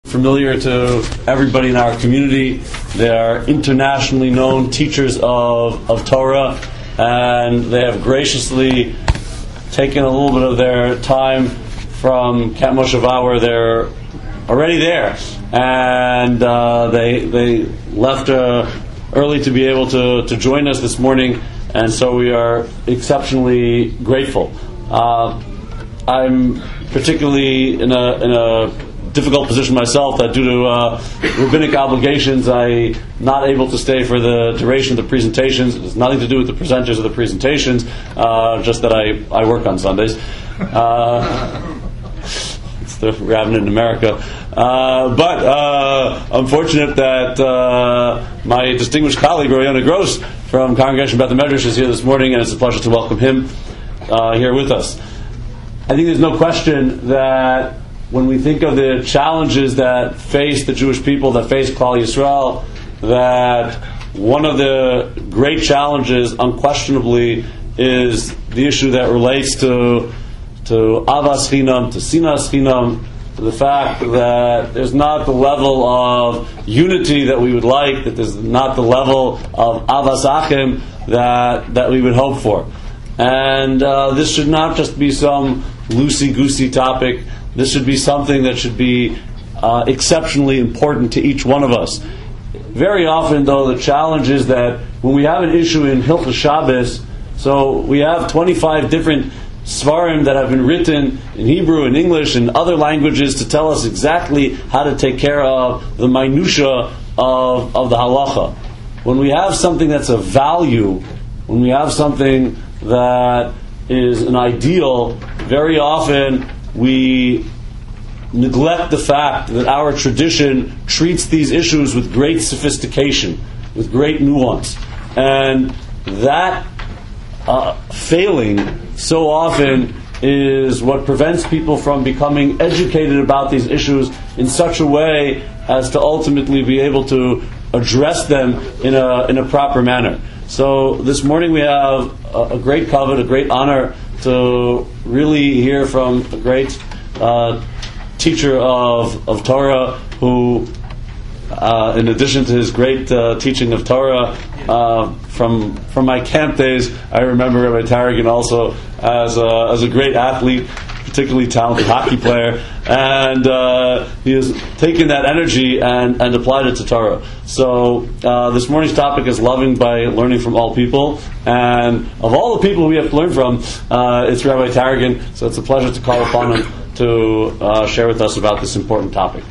Familiar to everybody in our community. They are internationally known teachers of Torah, and they have graciously taken a little bit of their time from Camp Mosheva, where they're already there, and they left early to be able to join us this morning, and so we are exceptionally grateful. I'm particularly in a difficult position myself that due to rabbinic obligations I'm not able to stay for the duration of the presentations. It has nothing to do with the presenters of the presentations, just that I work on Sundays. It's the rabbin in America. But I'm fortunate that my distinguished colleague Royana Gross from Congregation Beth Medrash is here this morning, and it's a pleasure to welcome him here with us. I think there's no question that when we think of the challenges that face the Jewish people, that face Klal Yisrael, that one of the great challenges, unquestionably, is the issue that relates to Avas Chinam, to Sinas Chinam, to the fact that there's not the level of unity that we would like, that there's not the level of Avas Achim that we would hope for. And this should not just be some loosey-goosey topic. This should be something that should be exceptionally important to each one of us. Very often, though, the challenge is that when we have an issue in Hilchos Shabbos, so we have 25 different Svarim that have been written in Hebrew and English and other languages to tell us exactly how to take care of the minutia of the halacha. When we have something that's of value, when we have something that is an ideal, very often we neglect the fact that our tradition treats these issues with great sophistication, with great nuance. And that failing so often is what prevents people from becoming educated about these issues in such a way as to ultimately be able to address them in a proper manner. So this morning we have a great covet, a great honor to really hear from a great teacher of Torah who, in addition to his great teaching of Torah, from my camp days, I remember Rabbi Tarragon also as a great athlete, particularly talented hockey player, and he has taken that energy and applied it to Torah. So this morning's topic is loving by learning from all people, and of all the people we have to learn from, it's Rabbi Tarragon, so it's a pleasure to call upon him to share with us about this important topic.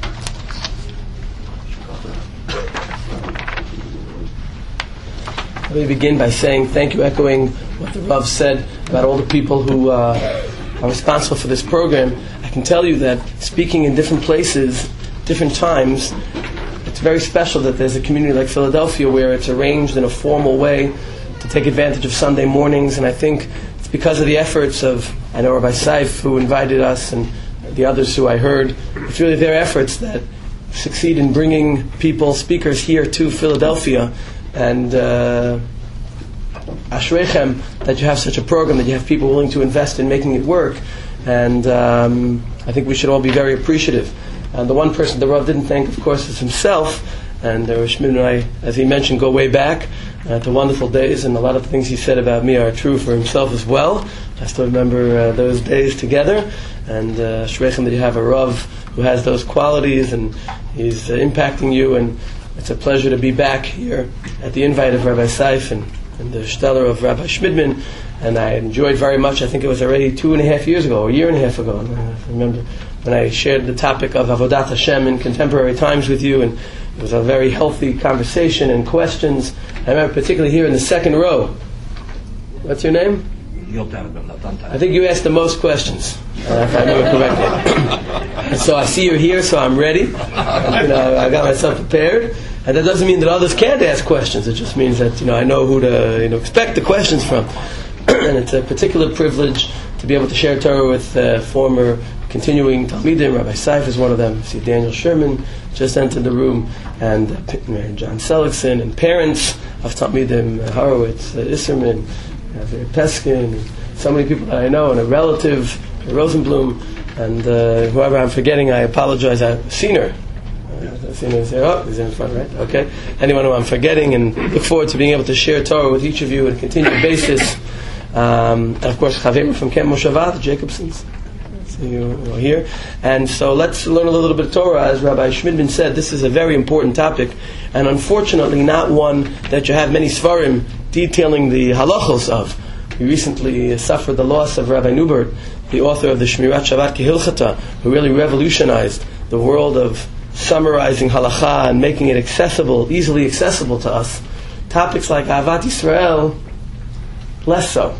Let me begin by saying thank you, echoing what the Rav said about all the people who are responsible for this program. I can tell you that speaking in different places, different times, it's very special that there's a community like Philadelphia where it's arranged in a formal way to take advantage of Sunday mornings, and I think it's because of the efforts of, I know Rabbi Seif, who invited us, and the others who I heard. It's really their efforts that succeed in bringing people, speakers here to Philadelphia, and Ashreichem that you have such a program, that you have people willing to invest in making it work, and I think we should all be very appreciative. And the one person the Rav didn't thank, of course, is himself, and Shmid and I, as he mentioned, go way back to wonderful days, and a lot of the things he said about me are true for himself as well. I still remember those days together, and Ashreichem that you have a Rav who has those qualities, and he's impacting you, and it's a pleasure to be back here at the invite of Rabbi Seif and the stellar of Rabbi Schmidman, and I enjoyed very much. I think it was already 2.5 years ago, or a year and a half ago. I remember when I shared the topic of Avodat Hashem in contemporary times with you, and it was a very healthy conversation and questions. I remember particularly here in the second row. What's your name? I think you asked the most questions, if I remember correctly. And so I see you're here, so I'm ready. I got myself prepared. And that doesn't mean that others can't ask questions. It just means that I know who to expect the questions from. And it's a particular privilege to be able to share Torah with former continuing Talmidim. Rabbi Seif is one of them. I see Daniel Sherman just entered the room, and John Seligson, and parents of Talmidim, Horowitz, Isserman, Peskin, and so many people that I know, and a relative, Rosenblum, and whoever I'm forgetting, I apologize. I've seen her. Oh, he's in front, right? Okay. Anyone who I'm forgetting, and look forward to being able to share Torah with each of you on a continued basis. And of course, Chaverim from Camp Moshavat, the Jacobsons. See you here. And so let's learn a little bit of Torah. As Rabbi Schmidman said, this is a very important topic, and unfortunately not one that you have many svarim detailing the halachos of. We recently suffered the loss of Rabbi Newbert, the author of the Shmirat Shabbat Kehilchata, who really revolutionized the world of summarizing halacha and making it accessible, easily accessible to us. Topics like Ahavat Yisrael, less so.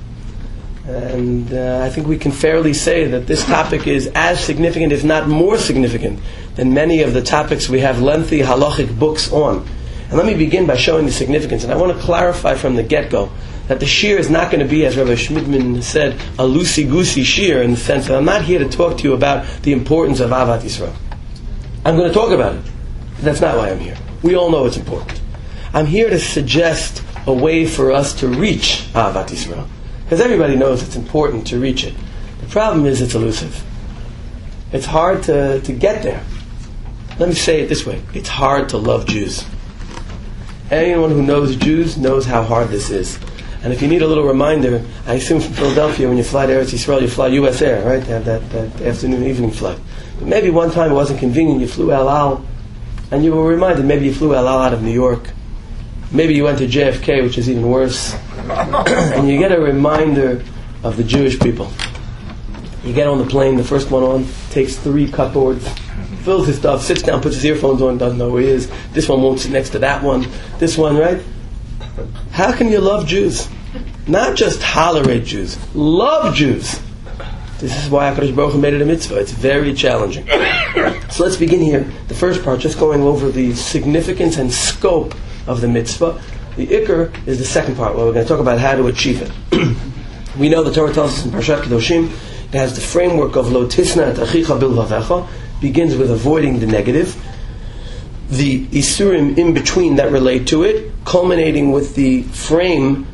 And I think we can fairly say that this topic is as significant, if not more significant, than many of the topics we have lengthy halachic books on. And let me begin by showing the significance. And I want to clarify from the get-go that the shir is not going to be, as Rabbi Schmidman said, a loosey-goosey shir, in the sense that I'm not here to talk to you about the importance of Ahavat Yisrael. I'm going to talk about it. That's not why I'm here. We all know it's important. I'm here to suggest a way for us to reach Ahavat Yisrael. Because everybody knows it's important to reach it. The problem is it's elusive. It's hard to get there. Let me say it this way. It's hard to love Jews. Anyone who knows Jews knows how hard this is. And if you need a little reminder, I assume from Philadelphia when you fly to Eretz Yisrael, you fly U.S. Air, right? They have that afternoon, evening flight. But maybe one time it wasn't convenient, you flew El Al, and you were reminded maybe you flew El Al out of New York. Maybe you went to JFK, which is even worse. And you get a reminder of the Jewish people. You get on the plane, the first one on, takes 3 cupboards, fills his stuff, sits down, puts his earphones on, doesn't know who he is. This one won't sit next to that one. This one, right? How can you love Jews? Not just tolerate Jews. Love Jews. This is why HaKadosh Baruch Hu made it a mitzvah. It's very challenging. So let's begin here. The first part, just going over the significance and scope of the mitzvah. The Iker is the second part, where we're going to talk about how to achieve it. We know the Torah tells us in Parshat Kedoshim, it has the framework of Lo tisna et achicha bilvavecha, begins with avoiding the negative. The Isurim in between that relate to it, culminating with the frame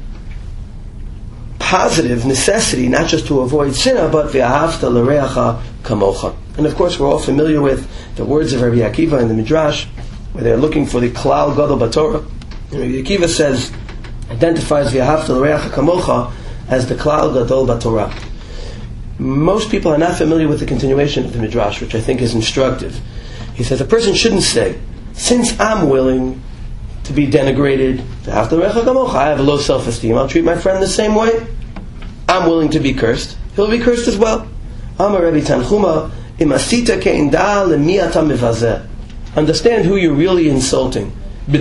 positive necessity, not just to avoid sinna, but ve'ahavta l'reacha kamocha. And of course, we're all familiar with the words of Rabbi Akiva in the Midrash, where they're looking for the klal gadol b'Torah. And Rabbi Akiva says, identifies ve'ahavta l'reacha kamocha as the klal gadol b'Torah. Most people are not familiar with the continuation of the Midrash, which I think is instructive. He says a person shouldn't say, since I'm willing to be denigrated, I have a low self-esteem, I'll treat my friend the same way. I'm willing to be cursed. He'll be cursed as well. Understand who you're really insulting. The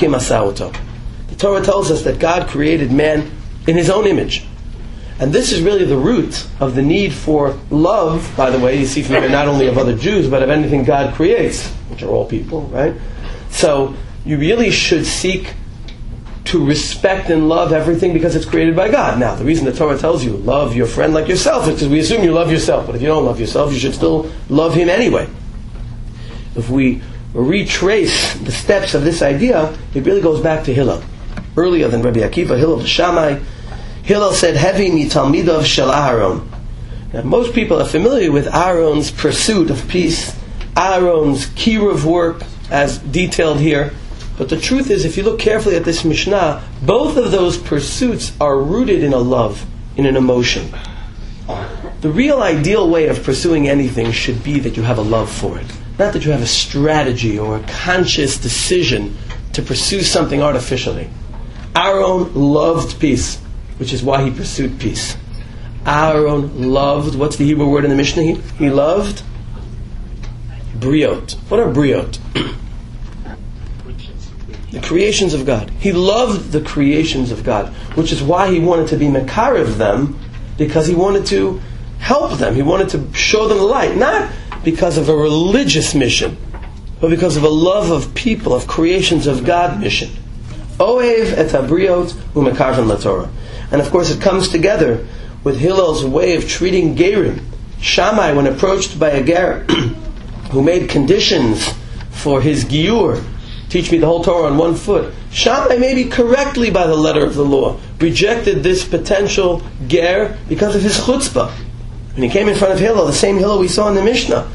Torah tells us that God created man in His own image. And this is really the root of the need for love, by the way, you see from here, not only of other Jews, but of anything God creates, which are all people, right? So you really should seek to respect and love everything because it's created by God. Now, the reason the Torah tells you, love your friend like yourself, is because we assume you love yourself. But if you don't love yourself, you should still love him anyway. If we retrace the steps of this idea, it really goes back to Hillel. Earlier than Rabbi Akiva, Hillel the Shammai, Hillel said, Hevi mi talmidav shel Aharon. Now, most people are familiar with Aaron's pursuit of peace, Aaron's kiruv work, as detailed here. But the truth is, if you look carefully at this Mishnah, both of those pursuits are rooted in a love, in an emotion. The real ideal way of pursuing anything should be that you have a love for it. Not that you have a strategy or a conscious decision to pursue something artificially. Aaron loved peace, which is why he pursued peace. Aaron loved, what's the Hebrew word in the Mishnah? He loved briot. What are briot? The creations of God. He loved the creations of God, which is why he wanted to be mekarev them, because he wanted to help them. He wanted to show them the light, not because of a religious mission, but because of a love of people, of creations of God mission. Ohev et habriot u'mekarven laTorah. And of course it comes together with Hillel's way of treating Gerim. Shammai, when approached by a Ger who made conditions for his Giur, teach me the whole Torah on one foot, Shammai, maybe correctly by the letter of the law, rejected this potential Ger because of his chutzpah. When he came in front of Hillel, the same Hillel we saw in the Mishnah,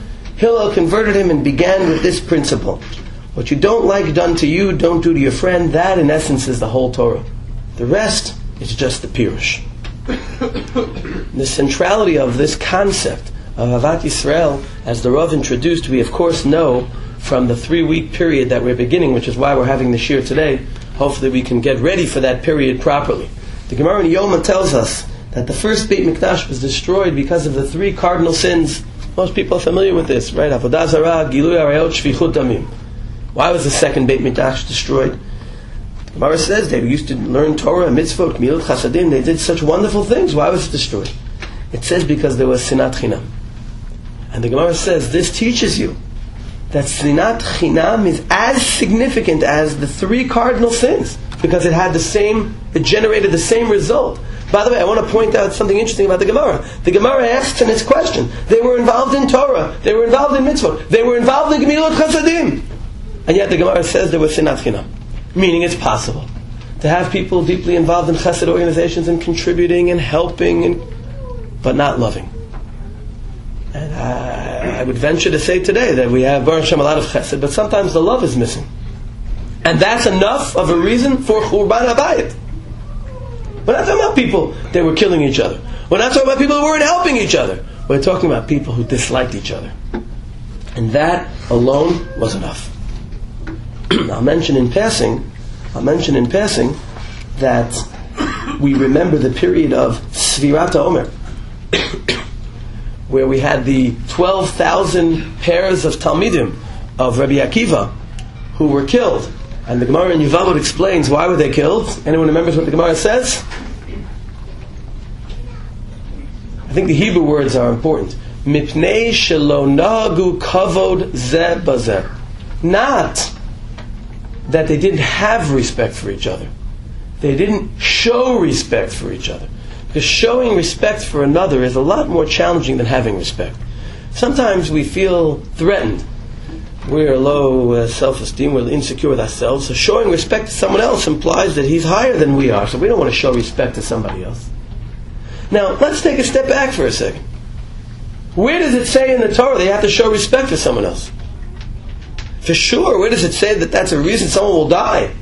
Hillel converted him and began with this principle. What you don't like done to you, don't do to your friend. That, in essence, is the whole Torah. The rest is just the Pirush. The centrality of this concept of Ahavat Yisrael, as the Rav introduced, we of course know from the 3-week period that we're beginning, which is why we're having the shir today. Hopefully we can get ready for that period properly. The Gemara in Yoma tells us that the first Beit Mikdash was destroyed because of the 3 cardinal sins. Most people are familiar with this, right? Avodah Zarah, Gilui Arayot, Shvichut Damim. Why was the second Beit Mikdash destroyed? The Gemara says they used to learn Torah, mitzvot, milut, chasadim. They did such wonderful things. Why was it destroyed? It says because there was sinat chinam. And the Gemara says this teaches you that sinat chinam is as significant as the 3 cardinal sins because it generated the same result. By the way, I want to point out something interesting about the Gemara. The Gemara asks in its question, they were involved in Torah, they were involved in mitzvot, they were involved in gemilut chasadim. And yet the Gemara says there was sinat chinam. Meaning it's possible to have people deeply involved in chesed organizations and contributing and helping, but not loving. And I would venture to say today that we have Baruch Hashem a lot of chesed, but sometimes the love is missing. And that's enough of a reason for Churban Habayit. We're not talking about people that were killing each other. We're not talking about people who weren't helping each other. We're talking about people who disliked each other. And that alone was enough. I'll mention in passing that we remember the period of Sfirat HaOmer, where we had the 12,000 pairs of Talmidim of Rabbi Akiva who were killed. And the Gemara in Yevamot explains why were they killed. Anyone remembers what the Gemara says? I think the Hebrew words are important. Mipnei shelo nagu kavod ze bazer. Not that they didn't have respect for each other. They didn't show respect for each other. Because showing respect for another is a lot more challenging than having respect. Sometimes we feel threatened. We're low self-esteem, we're insecure with ourselves. So showing respect to someone else implies that he's higher than we are. So we don't want to show respect to somebody else. Now, let's take a step back for a second. Where does it say in the Torah that you have to show respect to someone else? For sure, where does it say that that's a reason someone will die?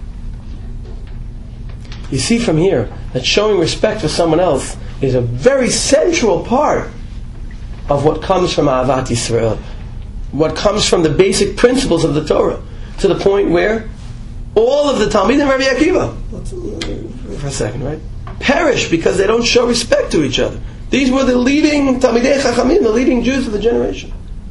You see from here that showing respect for someone else is a very central part of what comes from Ahavat Yisrael, what comes from the basic principles of the Torah, to the point where all of the Talmidim Rabbi Akiva, for a second, right, perish because they don't show respect to each other. These were the leading Talmidei Chachamim, the leading Jews of the generation.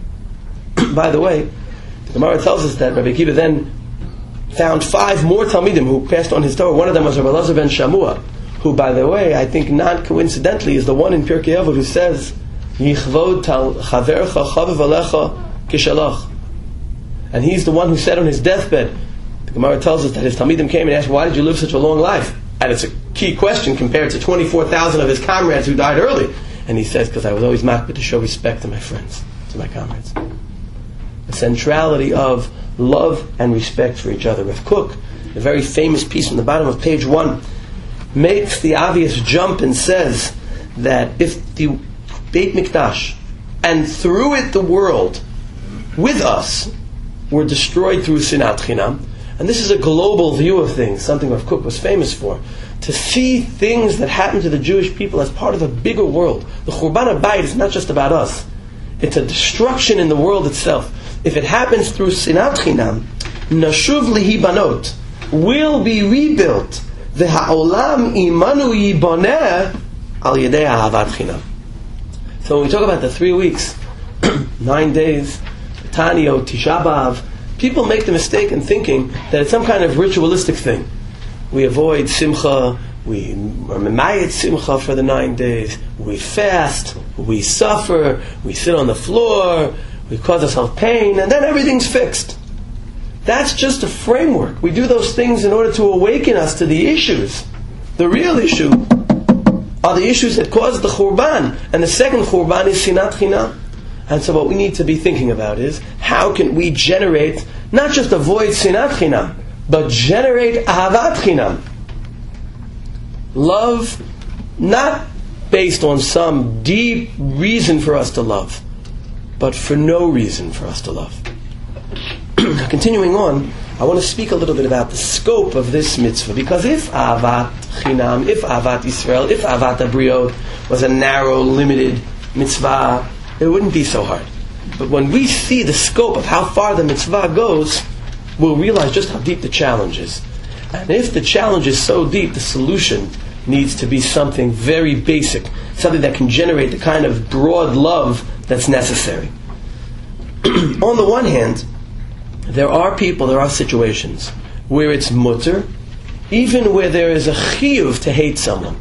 By the way, the Gemara tells us that Rabbi Akiva then found 5 more Talmidim who passed on his Torah. One of them was Rabbi Elazar ben Shamua, who, by the way, I think not coincidentally, is the one in Pirkei Avot who says, Yichvod chavercha chaviv alecha kishalach. And he's the one who said on his deathbed, the Gemara tells us that his Talmidim came and asked, why did you live such a long life? And it's a key question compared to 24,000 of his comrades who died early. And he says, because I was always makbid to show respect to my friends, to my comrades. The centrality of love and respect for each other. Rav Kook, a very famous piece on the bottom of page 1, makes the obvious jump and says that if the Beit Mikdash and through it the world with us were destroyed through Sinat Chinam, and this is a global view of things, something Rav Kook was famous for, to see things that happen to the Jewish people as part of a bigger world. The Churban Habayit is not just about us. It's a destruction in the world itself. If it happens through Sinat Chinam, Nashuv Lihi Banot will be rebuilt. The Ha'olam Imanu Yiboneh Al Yedei Ahavat Chinam. So when we talk about the 3 weeks, 9 days, Tanio, Tisha B'Av, people make the mistake in thinking that it's some kind of ritualistic thing. We avoid Simcha, we are Memayet Simcha for the 9 days, we fast, we suffer, we sit on the floor, we cause ourselves pain, and then everything's fixed. That's just a framework. We do those things in order to awaken us to the issues. The real issue are the issues that cause the Churban, and the second Churban is Sinat Chinam. And so what we need to be thinking about is, how can we generate, not just avoid Sinat Chinam, but generate Ahavat Chinam. Love, not based on some deep reason for us to love, but for no reason for us to love. Continuing on, I want to speak a little bit about the scope of this mitzvah, because if Ahavat Chinam, if Ahavat Yisrael, if Ahavat Abriot was a narrow, limited mitzvah, it wouldn't be so hard. But when we see the scope of how far the mitzvah goes, we'll realize just how deep the challenge is. And if the challenge is so deep, the solution needs to be something very basic, something that can generate the kind of broad love that's necessary. On the one hand, there are situations where it's mutter, even where there is a chiyuv to hate someone.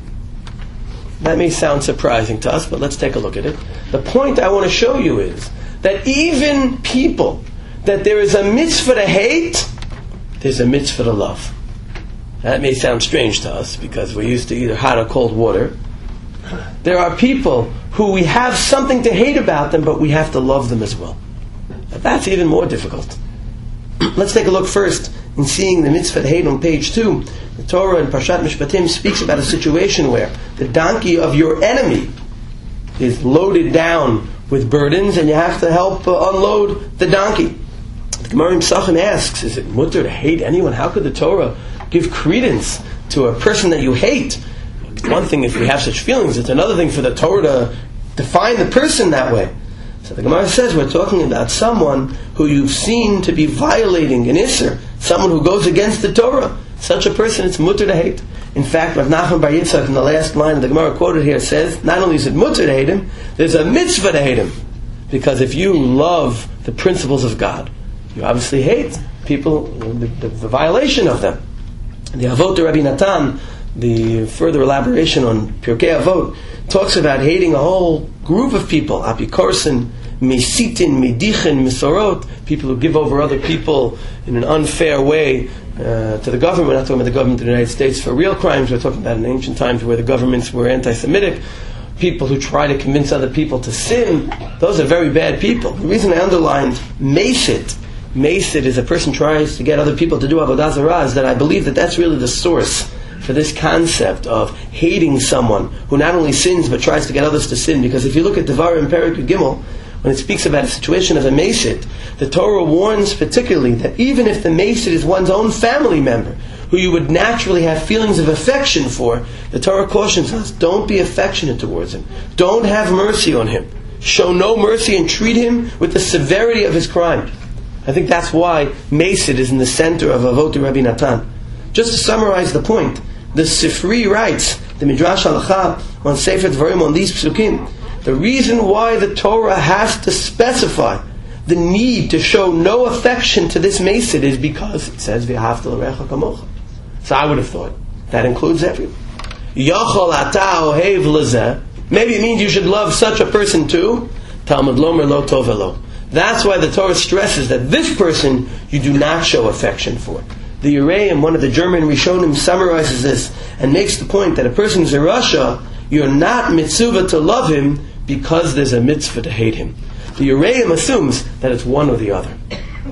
That may sound surprising to us, but let's take a look at it. The point I want to show you is that even people that there is a mitzvah to hate, there's a mitzvah to love. That may sound strange to us because we're used to either hot or cold water. There are people who we have something to hate about them, but we have to love them as well. That's even more difficult. Let's take a look first in seeing the mitzvah to hate on page 2. The Torah in Parshat Mishpatim speaks about a situation where the donkey of your enemy is loaded down with burdens and you have to help unload the donkey. The Gemara in Pesachim asks, is it mutter to hate anyone? How could the Torah give credence to a person that you hate? It's one thing if we have such feelings, it's another thing for the Torah to define the person that way. So the Gemara says we're talking about someone who you've seen to be violating an Isser, someone who goes against the Torah. Such a person, it's mutter to hate. In fact, Rav Nachman Bar Yitzchak in the last line of the Gemara quoted here says, not only is it mutter to hate him, there's a mitzvah to hate him. Because if you love the principles of God, you obviously hate people, the violation of them. The Avot Rabbi Natan, the further elaboration on Pirkei Avot, talks about hating a whole group of people, apikorsin, mesitin, medichin, misorot, people who give over other people in an unfair way to the government. We're not talking about the government of the United States for real crimes. We're talking about in ancient times where the governments were anti-Semitic. People who try to convince other people to sin, those are very bad people. The reason I underlined mesit is a person tries to get other people to do avodah zarah, is that I believe that that's really the source for this concept of hating someone who not only sins but tries to get others to sin. Because if you look at Devarim Perek Gimel, when it speaks about a situation of a mesit, the Torah warns particularly that even if the mesit is one's own family member, who you would naturally have feelings of affection for, the Torah cautions us, don't be affectionate towards him. Don't have mercy on him. Show no mercy and treat him with the severity of his crime. I think that's why mesit is in the center of Avot Rabbi Natan. Just to summarize the point, the Sifri writes, the Midrash Halacha on Sefer Dvarim on these psukim, the reason why the Torah has to specify the need to show no affection to this mesit is because it says v'ahavta l'recha kamocha. So I would have thought that includes everyone. Yachol ata ohev lezeh. Maybe it means you should love such a person too. Talmud lomer lo tov elo. That's why the Torah stresses that this person you do not show affection for. The Yereim, one of the German Rishonim, summarizes this and makes the point that a person is a Rasha, you're not mitzvah to love him because there's a mitzvah to hate him. The Yereim assumes that it's one or the other.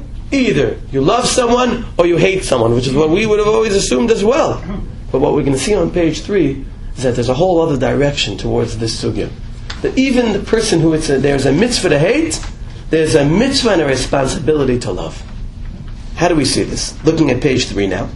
Either you love someone or you hate someone, which is what we would have always assumed as well. But what we're going to see on page 3 is that there's a whole other direction towards this sugya. That even the person who there's a mitzvah to hate, there's a mitzvah and a responsibility to love. How do we see this? Looking at page 3 now.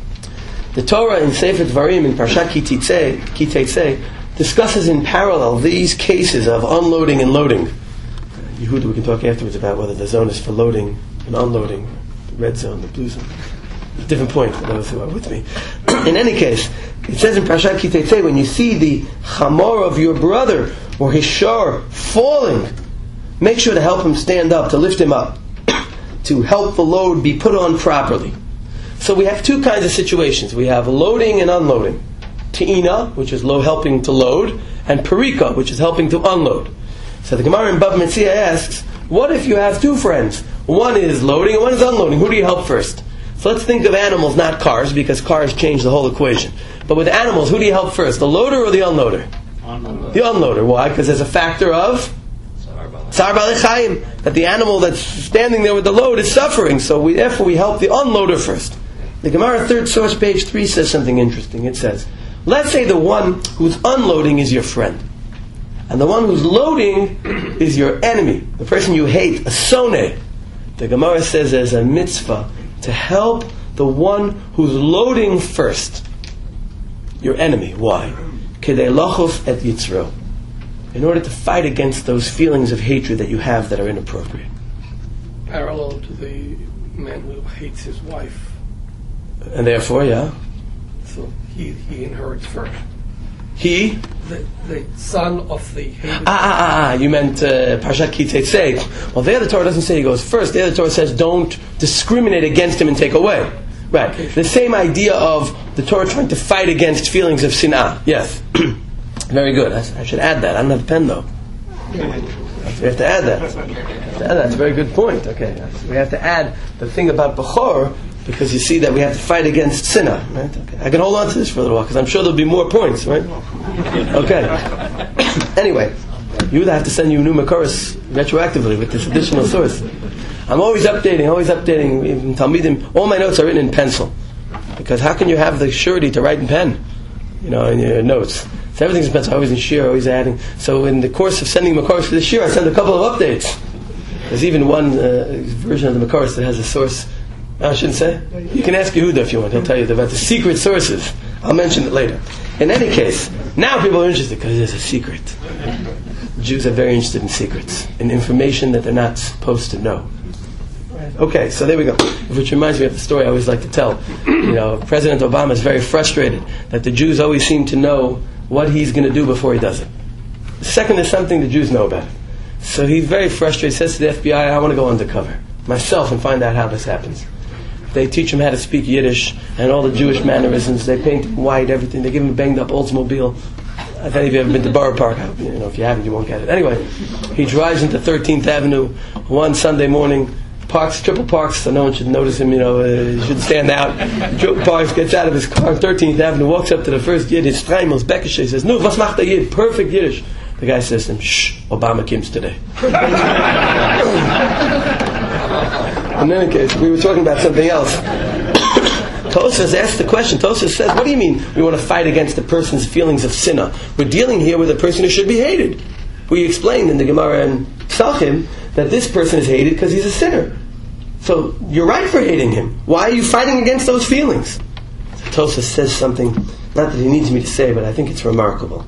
The Torah in Sefer Dvarim in Parshat Ki Teitzei discusses in parallel these cases of unloading and loading. Yehuda, we can talk afterwards about whether the zone is for loading and unloading, the red zone, the blue zone. Different point for those who are with me. In any case, it says in Parshat Ki Teitzei, when you see the chamor of your brother or his shar falling, make sure to help him stand up, to lift him up, to help the load be put on properly. So we have two kinds of situations. We have loading and unloading. Te'ina, which is helping to load, and parika, which is helping to unload. So the Gemara in Bava Metzia asks, what if you have two friends? One is loading and one is unloading. Who do you help first? So let's think of animals, not cars, because cars change the whole equation. But with animals, who do you help first? The loader or the unloader? Unloader. The unloader. Why? Because there's a factor of Tsar Balei Chayim, that the animal that's standing there with the load is suffering. So therefore we help the unloader first. The Gemara third source, page 3, says something interesting. It says, let's say the one who's unloading is your friend. And the one who's loading is your enemy, the person you hate, a soneh. The Gemara says there's a mitzvah to help the one who's loading first, your enemy. Why? Kedei lachuf et yitzro. In order to fight against those feelings of hatred that you have that are inappropriate. Parallel to the man who hates his wife. And therefore, yeah. So he inherits first. He? The son of the hated. You meant Parshat Ki Teitzei. Well, there the Torah doesn't say he goes first. There the Torah says don't discriminate against him and take away. Right. Okay. The same idea of the Torah trying to fight against feelings of sin'ah. Yes. Very good. I should add that. I don't have a pen though. We have to add that. That's a very good point. Okay. We have to add the thing about Bechor, because you see that we have to fight against sin'ah. Right? Okay. I can hold on to this for a little while because I'm sure there'll be more points. Right? Okay. Anyway, you would have to send you new Makoros retroactively with this additional source. I'm always updating. Even Talmidim, all my notes are written in pencil. Because how can you have the surety to write in pen? In your notes. So everything's in pencil. Always in shir, always adding. So in the course of sending Makoros for this year, I send a couple of updates. There's even one version of the Makoros that has a source. I shouldn't say. You can ask Yehuda if you want. He'll tell you about the secret sources. I'll mention it later. In any case, now people are interested because there's a secret. Jews are very interested in secrets, in information that they're not supposed to know. Okay, so there we go. Which reminds me of the story I always like to tell. President Obama is very frustrated that the Jews always seem to know what he's going to do before he does it. The second is something the Jews know about it. So he's very frustrated. He says to the FBI, I want to go undercover myself and find out how this happens. They teach him how to speak Yiddish and all the Jewish mannerisms. They paint him white, everything. They give him a banged up Oldsmobile. I don't know if you've ever been to Borough Park. If you haven't, you won't get it. Anyway, he drives into 13th Avenue one Sunday morning, triple parks, so no one should notice him, he shouldn't stand out. Triple parks, gets out of his car on 13th Avenue, walks up to the first Yid, his Streimels, Bekeshe, says, "Nu, was macht der Yid?" Perfect Yiddish. The guy says to him, "Shh, Obama comes today." In any case, we were talking about something else. Tosas asked the question. Tosas says, what do you mean we want to fight against the person's feelings of sinah? We're dealing here with a person who should be hated. We explained in the Gemara and Psachim that this person is hated because he's a sinner. So you're right for hating him. Why are you fighting against those feelings? So Tosas says something, not that he needs me to say, but I think it's remarkable.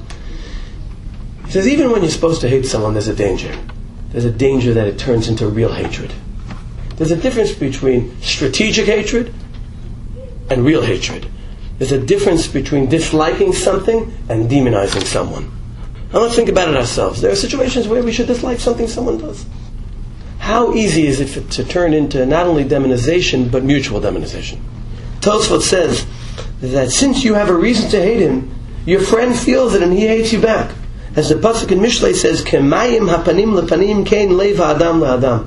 He says, even when you're supposed to hate someone, there's a danger. There's a danger that it turns into real hatred. There's a difference between strategic hatred and real hatred. There's a difference between disliking something and demonizing someone. Now let's think about it ourselves. There are situations where we should dislike something someone does. How easy is it to turn into not only demonization, but mutual demonization? Tosfot says that since you have a reason to hate him, your friend feels it and he hates you back. As the pasuk in Mishlei says, "Kemayim hapanim lepanim kein lev ha'adam la'adam."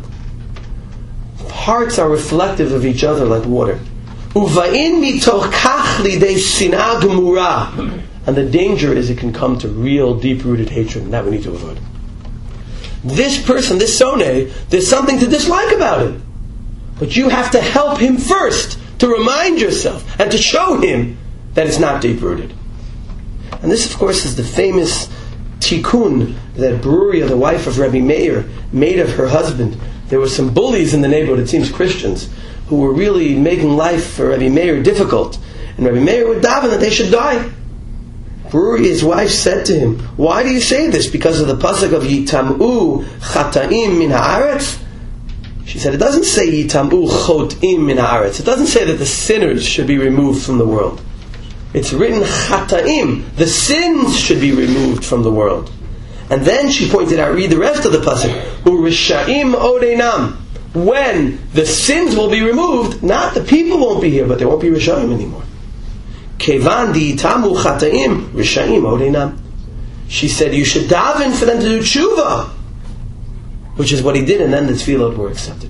Hearts are reflective of each other like water. Uva'in mitoch kach lidei sinah gemura. And the danger is it can come to real deep-rooted hatred, and that we need to avoid. This person, this soneh, there's something to dislike about him. But you have to help him first, to remind yourself, and to show him that it's not deep-rooted. And this, of course, is the famous tikkun that Beruria, the wife of Rabbi Meir, made of her husband. There were some bullies in the neighborhood, it seems Christians, who were really making life for Rabbi Meir difficult. And Rabbi Meir would daven that they should die. Beruria's wife said to him, "Why do you say this? Because of the pasuk of Yitam'u chataim min ha'aretz?" She said, it doesn't say Yitam'u chotim min ha'aretz. It doesn't say that the sinners should be removed from the world. It's written chataim. The sins should be removed from the world. And then she pointed out, read the rest of the pasuk, U'rishaim odeinam. When the sins will be removed, not the people won't be here, but there won't be Rishaim anymore. Kevan di'itamu chataim Rishaim odeinam. She said, you should daven for them to do tshuva, which is what he did, and then the tefillot were accepted.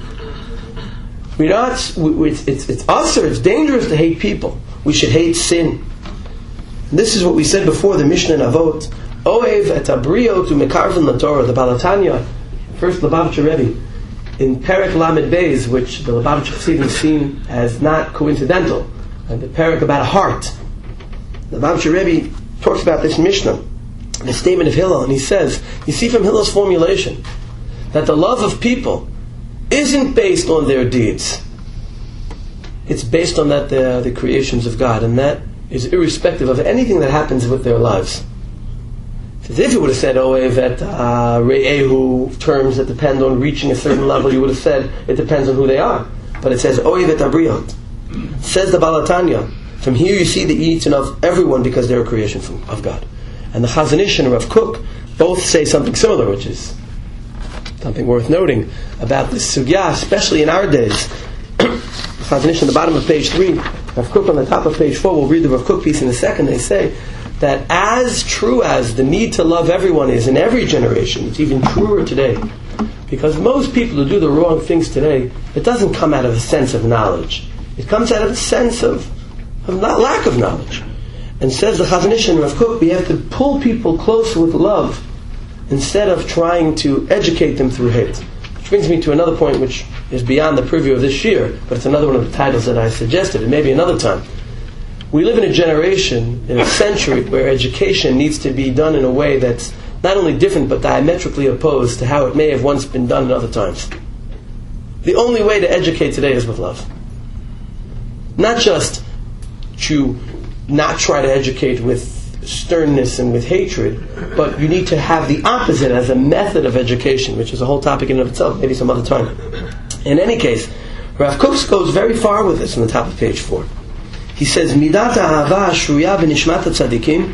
It's usher, it's dangerous to hate people. We should hate sin. And this is what we said before, the Mishnah in Avot. Ohev et abriot u'mekarven l'Torah, the Balatanya, first Lubavitcher Rebbe, in Perek Lamed Beis, which the Lubavitcher Chassidim seen as not coincidental, and the Perek about a heart. The Lubavitcher Rebbe talks about this Mishnah. the statement of Hillel, and he says, you see from Hillel's formulation, that the love of people isn't based on their deeds. It's based on that they're the creations of God, and that is irrespective of anything that happens with their lives. Because if you would have said, Oevet Re'ehu, terms that depend on reaching a certain level, you would have said, it depends on who they are. But it says, Oevet Abriot. Says the Balatanya, from here you see that you need to love everyone because they're a creation of God. And the Chazon Ish and Rav Kook both say something similar, which is something worth noting about this sugya, especially in our days. Chazon Ish on the bottom of page 3, Rav Kook on the top of page 4, we'll read the Rav Kook piece in a second. They say that as true as the need to love everyone is in every generation, it's even truer today. Because most people who do the wrong things today, it doesn't come out of a sense of knowledge. It comes out of a sense of not lack of knowledge. And says the Chazon Ish and Rav Kook, we have to pull people closer with love instead of trying to educate them through hate. Which brings me to another point which is beyond the purview of this year, but it's another one of the titles that I suggested, and maybe another time. We live in a generation, in a century, where education needs to be done in a way that's not only different, but diametrically opposed to how it may have once been done in other times. The only way to educate today is with love. Not just to not try to educate with sternness and with hatred, but you need to have the opposite as a method of education, which is a whole topic in and of itself, maybe some other time. In any case, Rav Kook goes very far with this on the top of page 4. He says, Midat ha'ava shruya b'nishmat tzadikim,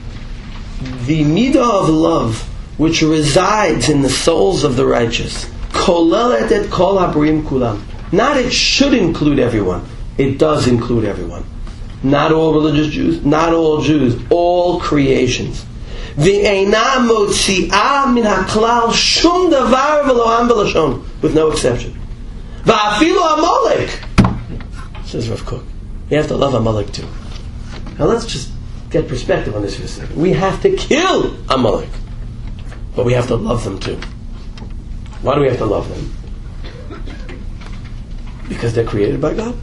the midah of love which resides in the souls of the righteous, kolelet et kol habrim kulam. Not it should include everyone, it does include everyone. Not all religious Jews, not all Jews, all creations. V'eina motzi'ah min ha'klal shum davar v'lo am v'lashon, with no exception. Va'afilu Amalek, says Rav Kook. You have to love Amalek too. Now let's just get perspective on this for a second. We have to kill Amalek, but we have to love them too. Why do we have to love them? Because they're created by God.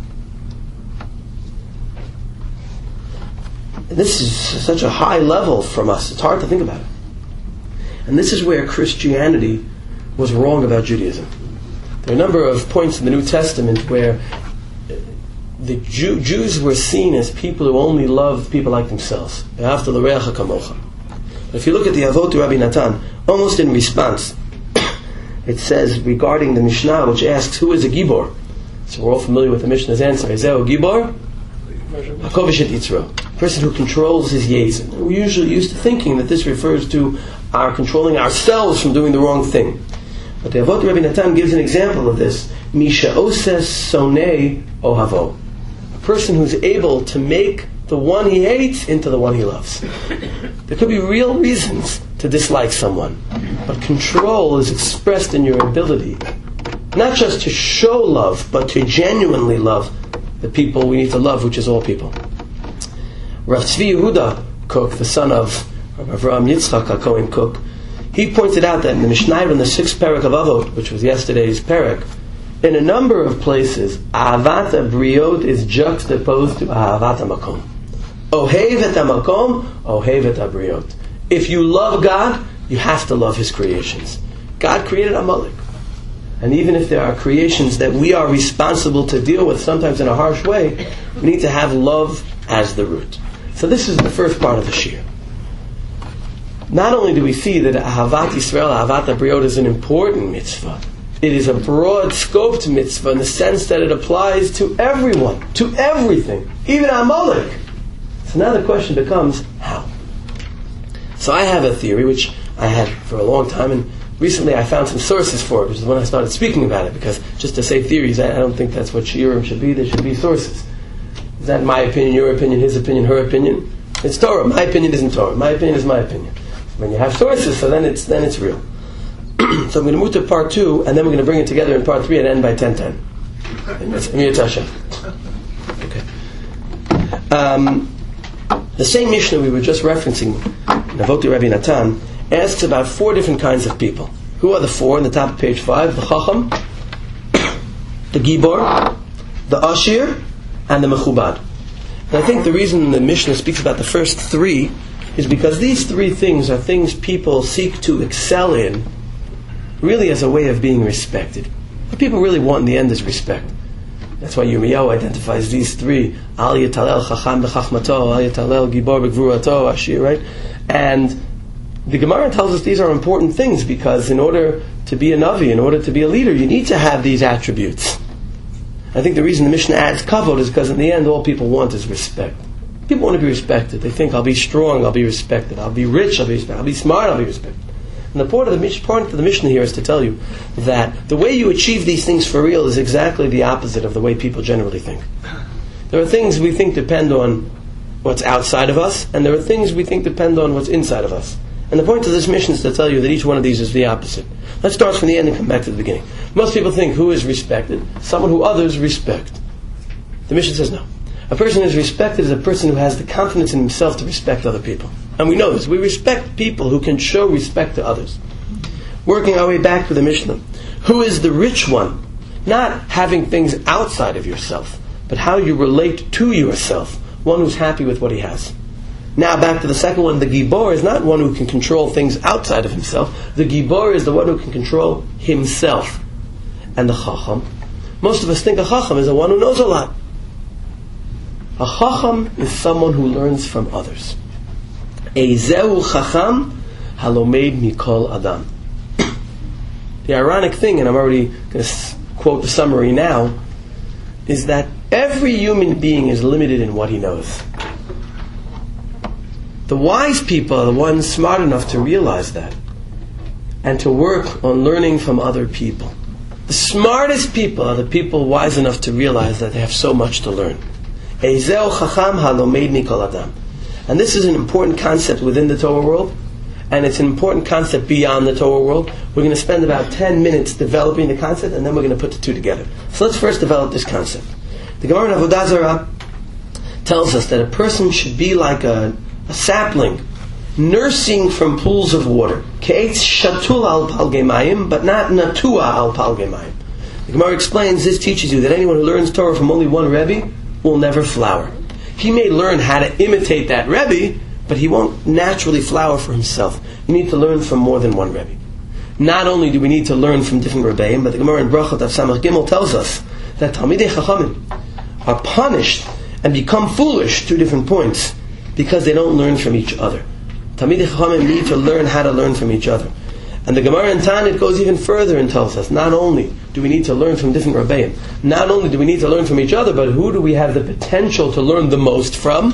And this is such a high level from us, it's hard to think about it. And this is where Christianity was wrong about Judaism. There are a number of points in the New Testament where the Jews were seen as people who only loved people like themselves. But if you look at the Avot Rabbi Natan, almost in response, it says regarding the Mishnah, which asks, who is a Gibor? So we're all familiar with the Mishnah's answer. Is there a Gibor? A person who controls his yezin. We're usually used to thinking that this refers to our controlling ourselves from doing the wrong thing. But the Avot Rabbi Natan gives an example of this. Misha oses sonei ohavo. A person who's able to make the one he hates into the one he loves. There could be real reasons to dislike someone, but control is expressed in your ability not just to show love, but to genuinely love the people we need to love, which is all people. Rav Tzvi Yehuda Kook, the son of Avraham Yitzchak HaKohen Kook, he pointed out that in the Mishnah in the 6th parak of Avot, which was yesterday's parak, in a number of places, Ahavat HaBriot is juxtaposed to Ahavat HaMakom. Ohev et HaMakom, Ohev et HaBriot. If you love God, you have to love His creations. God created Amalek. And even if there are creations that we are responsible to deal with, sometimes in a harsh way, we need to have love as the root. So this is the first part of the shir. Not only do we see that Ahavat Yisrael, Ahavat HaBriot is an important mitzvah, it is a broad scoped mitzvah in the sense that it applies to everyone, to everything, even Amalek. So now the question becomes, how? So I have a theory, which I had for a long time, and recently I found some sources for it, which is when I started speaking about it, because just to say theories, I don't think that's what shiurim should be. There should be sources. Is that my opinion, your opinion, his opinion, her opinion? It's Torah. My opinion isn't Torah. My opinion is my opinion. When you have sources, so then it's real. So I'm going to move to part 2, and then we're going to bring it together in part 3 and end by 10:10. Okay. The same Mishnah we were just referencing, Navoti Rabbi Natan, asks about 4 different kinds of people. Who are the 4 on the top of page 5? The Chacham, the Gibor, the Ashir, and the Mechubad. And I think the reason the Mishnah speaks about the first 3 is because these three things are things people seek to excel in, really as a way of being respected. What people really want in the end is respect. That's why Yirmiyahu identifies these three: Al Yitalel Chacham b'Chachmato, Al Yitalel Gibor b'Gvurato, Ashir, right? And the Gemara tells us these are important things because in order to be a Navi, in order to be a leader, you need to have these attributes. I think the reason the Mishnah adds kavod is because in the end all people want is respect. People want to be respected. They think, I'll be strong, I'll be respected. I'll be rich, I'll be respected. I'll be smart, I'll be respected. And the point of the Mishnah here is to tell you that the way you achieve these things for real is exactly the opposite of the way people generally think. There are things we think depend on what's outside of us, and there are things we think depend on what's inside of us. And the point of this mission is to tell you that each one of these is the opposite. Let's start from the end and come back to the beginning. Most people think who is respected? Someone who others respect. The mission says no. A person who is respected is a person who has the confidence in himself to respect other people. And we know this. We respect people who can show respect to others. Working our way back to the Mishnah. Who is the rich one? Not having things outside of yourself, but how you relate to yourself. One who's happy with what he has. Now back to the second one. The Gibor is not one who can control things outside of himself. The Gibor is the one who can control himself. And the Chacham. Most of us think a Chacham is the one who knows a lot. A Chacham is someone who learns from others. Eizehu Chacham halomed mikol adam. The ironic thing, and I'm already going to quote the summary now, is that every human being is limited in what he knows. The wise people are the ones smart enough to realize that and to work on learning from other people. The smartest people are the people wise enough to realize that they have so much to learn. Eizehu Chacham halomed mikol adam. And this is an important concept within the Torah world, and it's an important concept beyond the Torah world. We're going to spend about 10 minutes developing the concept, and then we're going to put the two together. So let's first develop this concept. The Gemara in Avodah Zarah tells us that a person should be like a sapling nursing from pools of water. Ke'etz shatul al palgei mayim, but not natua al palgei mayim. The Gemara explains this teaches you that anyone who learns Torah from only one Rebbe will never flower. He may learn how to imitate that Rebbe, but he won't naturally flower for himself. You need to learn from more than one Rebbe. Not only do we need to learn from different Rebbeim, but the Gemara in Brachot Daf Samach Gimel tells us that Talmidei Chachamim are punished and become foolish 2 different points because they don't learn from each other. Talmidei Chachamim need to learn how to learn from each other. And the Gemara in Tanit goes even further and tells us not only do we need to learn from different Rebbeim, not only do we need to learn from each other, but who do we have the potential to learn the most from?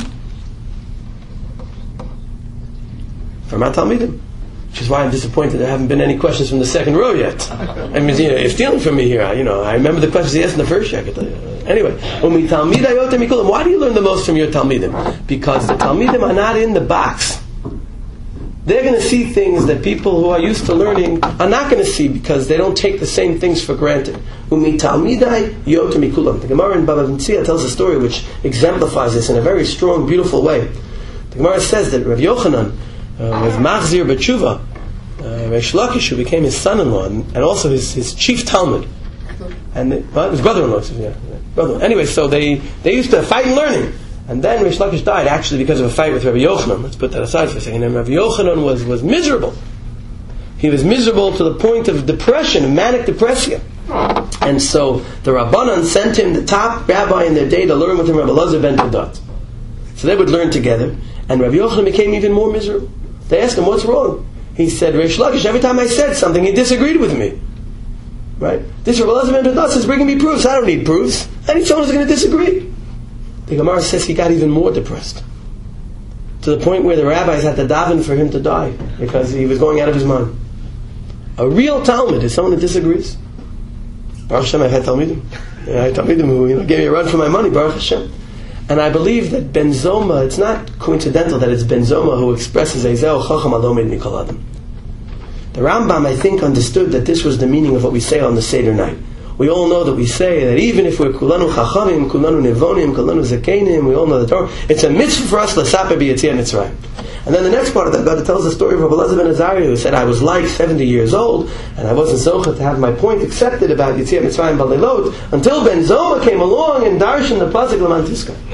From our Talmidim. Which is why I'm disappointed there haven't been any questions from the second row yet. I mean, you're stealing from me here. I remember the questions he asked in the first year. I could tell you. Anyway, why do you learn the most from your Talmidim? Because the Talmidim are not in the box. They're going to see things that people who are used to learning are not going to see because they don't take the same things for granted. The Gemara in Baba Metzia tells a story which exemplifies this in a very strong, beautiful way. The Gemara says that Rav Yochanan was Machzir B'Tshuva, Reish Lakish, who became his son-in-law and also his chief Talmud, and his brother-in-law. Yeah, brother. Anyway, so they used to fight in learning. And then Reish Lakish died actually because of a fight with Rabbi Yochanan. Let's put that aside for a second. And Rabbi Yochanan was miserable. He was miserable to the point of depression, manic depression. And so the Rabbanan sent him the top rabbi in their day to learn with him, Rabbi Elazar ben Todat. So they would learn together. And Rabbi Yochanan became even more miserable. They asked him, what's wrong? He said, Reish Lakish, every time I said something, he disagreed with me. Right? This Rabbi Elazar ben Todat is bringing me proofs. I don't need proofs. I need someone who's going to disagree. The Gemara says he got even more depressed, to the point where the rabbis had to daven for him to die because he was going out of his mind. A real Talmud is someone that disagrees. Baruch Hashem, I've had Talmidim. I had Talmidim who gave me a run for my money, Baruch Hashem. And I believe that Ben Zoma, it's not coincidental that it's Ben Zoma who expresses Eizehu Chacham halomed mikol adam. The Rambam, I think, understood that this was the meaning of what we say on the Seder night. We all know that we say that even if we're kulanu chachamim, kulanu nevonim, kulanu zakenim, we all know the Torah, it's a mitzvah for us l'saper b'yetziat Mitzrayim. And then the next part of that, God tells the story of Rabbi Elazar ben Azariah, who said, I was like 70 years old, and I wasn't zocheh to have my point accepted about Yetziat Mitzrayim Balilot, until Ben Zoma came along and darshan the pasuk l'man tiskar.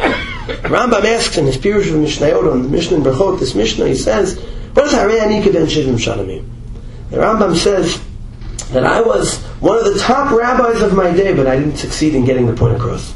Rambam asks in his Pirush of Mishnayot on the Mishnah in Berachot, this Mishnah, he says, what is Harei Ani Keben Shivim Shalamim? The Rambam says that I was one of the top rabbis of my day, but I didn't succeed in getting the point across.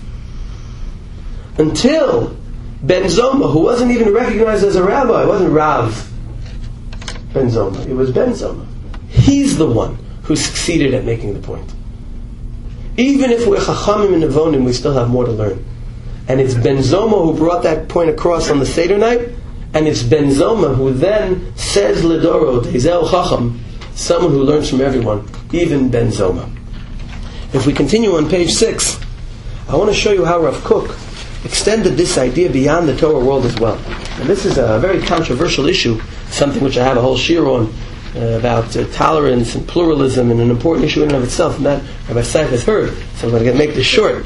Until Ben Zoma, who wasn't even recognized as a rabbi, it wasn't Rav Ben Zoma, it was Ben Zoma. He's the one who succeeded at making the point. Even if we're Chachamim and Nevonim, we still have more to learn. And it's Ben Zoma who brought that point across on the Seder night, and it's Ben Zoma who then says Ledoro, Tezel Chacham, someone who learns from everyone, even Ben Zoma. If we continue on page 6, I want to show you how Rav Kook extended this idea beyond the Torah world as well. And this is a very controversial issue, something which I have a whole shir on, about tolerance and pluralism, and an important issue in and of itself, and that Rabbi Seif has heard, so I'm going to make this short.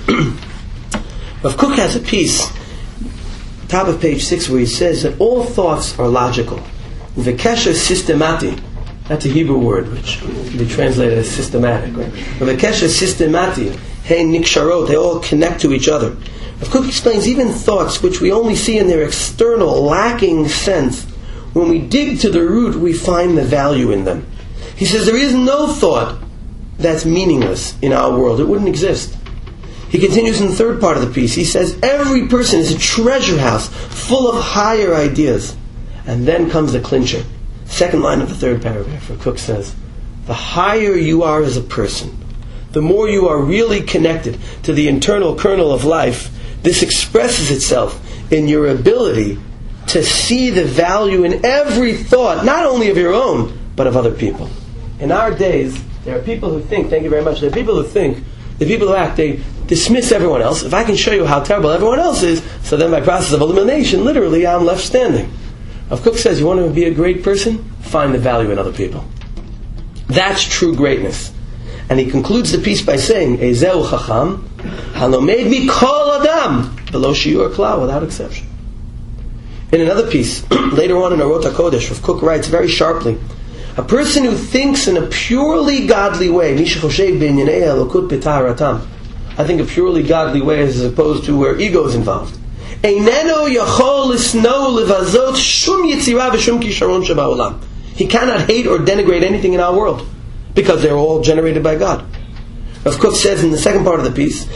Rav Kook has a piece, top of page 6, where he says that all thoughts are logical. V'kesher systemati, that's a Hebrew word, which can be translated as systematic, right? V'kesher systemati, hey niksharot, they all connect to each other. Rav Kook explains even thoughts which we only see in their external, lacking sense, when we dig to the root, we find the value in them. He says there is no thought that's meaningless in our world. It wouldn't exist. He continues in the third part of the piece. He says every person is a treasure house full of higher ideas. And then comes the clincher. Second line of the third paragraph, where Kook says, the higher you are as a person, the more you are really connected to the internal kernel of life. This expresses itself in your ability to see the value in every thought, not only of your own, but of other people. In our days, there are people who think, thank you very much, there are people who think, the people who act, they dismiss everyone else. If I can show you how terrible everyone else is, so then by process of elimination, literally, I'm left standing. Rav Kook says, you want to be a great person? Find the value in other people. That's true greatness. And he concludes the piece by saying, Ezeu chacham, halomed mikol adam, below shiur klal, without exception. In another piece, later on in Orot HaKodesh, Rav Kook writes very sharply, a person who thinks in a purely godly way, I think a purely godly way as opposed to where ego is involved. He cannot hate or denigrate anything in our world, because they're all generated by God. Rav Kook says in the second part of the piece,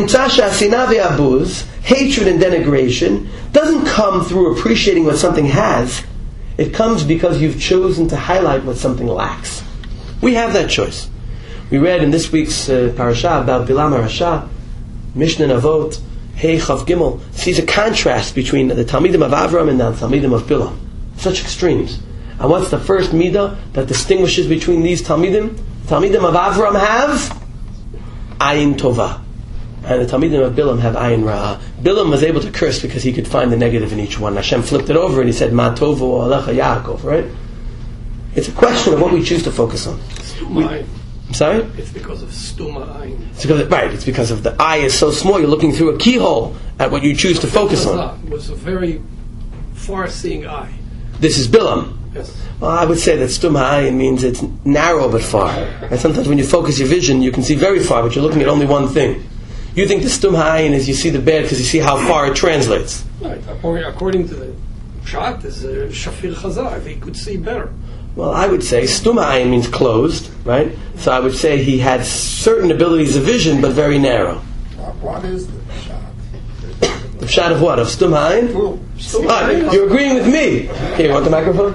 hatred and denigration doesn't come through appreciating what something has. It comes because you've chosen to highlight what something lacks. We have that choice. We read in this week's parasha about Bilam HaRasha, Mishnah Avot, Hey Chav Gimel, sees a contrast between the Talmidim of Avram and the Talmidim of Bilam. Such extremes. And what's the first midah that distinguishes between these Talmidim? Talmidim of Avram have Ayin Tova, and the Talmidim of Bilam have Ayin Ra'ah. Bilam was able to curse because he could find the negative in each one. Hashem flipped it over and he said, Ma Tovu Alecha Yaakov, right? It's a question of what we choose to focus on. I'm sorry? It's because of Stuma Ayin. It's because of the eye is so small, you're looking through a keyhole at what you choose to focus on. It was a very far-seeing eye. This is Bilam. Yes. Well, I would say that Stuma Ayin means it's narrow but far. And sometimes when you focus your vision, you can see very far, but you're looking at only one thing. You think the Stuma Ayin is you see the bad because you see how far it translates. Right. According to the Pshat, is Shafir Chazar, he could see better. Well, I would say Stuma Ayin means closed, right? So I would say he had certain abilities of vision, but very narrow. What is the Pshat? The Pshat of what? Of Stuma Ayin? You're agreeing with me. Here, you want the microphone?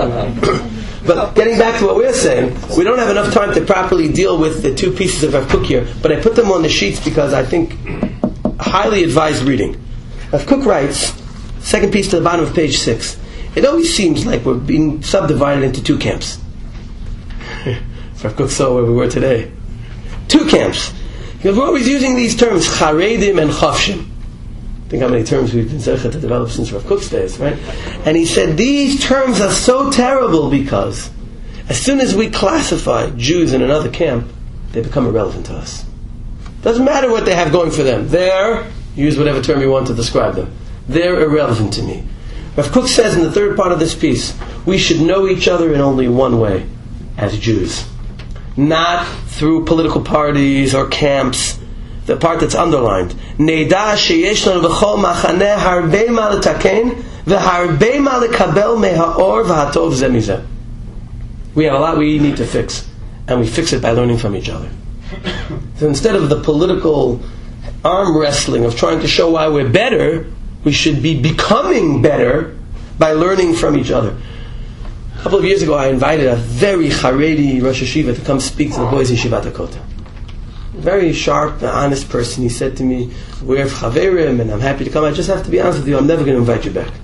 But getting back to what we're saying, we don't have enough time to properly deal with the two pieces of Rav Kook here, but I put them on the sheets because I think highly advised reading. Rav Kook writes, second piece to the bottom of page 6, it always seems like we're being subdivided into two camps. Rav Kook saw where we were today. Two camps. Because we're always using these terms, charedim and chafshim. Think how many terms we've been zeichet to develop since Rav Kook's days, right? And he said these terms are so terrible because as soon as we classify Jews in another camp, they become irrelevant to us. Doesn't matter what they have going for them. Use whatever term you want to describe them. They're irrelevant to me. Rav Kook says in the third part of this piece, we should know each other in only one way, as Jews. Not through political parties or camps. the part that's underlined. Neida sheyesh lanu b'chol machaneh harbei ma letaken v'harbei ma lekabel mehaor v'hatov zeh mizeh. We have a lot we need to fix, and we fix it by learning from each other. So instead of the political arm wrestling of trying to show why we're better, we should be becoming better by learning from each other. A couple of years ago, I invited a very Haredi Rosh Hashiva to come speak to the boys in Yeshivat HaKotel. Very sharp, honest person. He said to me, "We're Chaverim, and I'm happy to come. I just have to be honest with you, I'm never going to invite you back."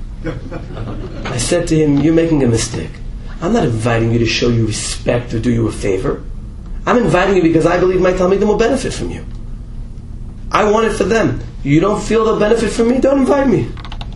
I said to him, "You're making a mistake. I'm not inviting you to show you respect or do you a favor. I'm inviting you because I believe my Talmidim will benefit from you. I want it for them. You don't feel they'll benefit from me, don't invite me."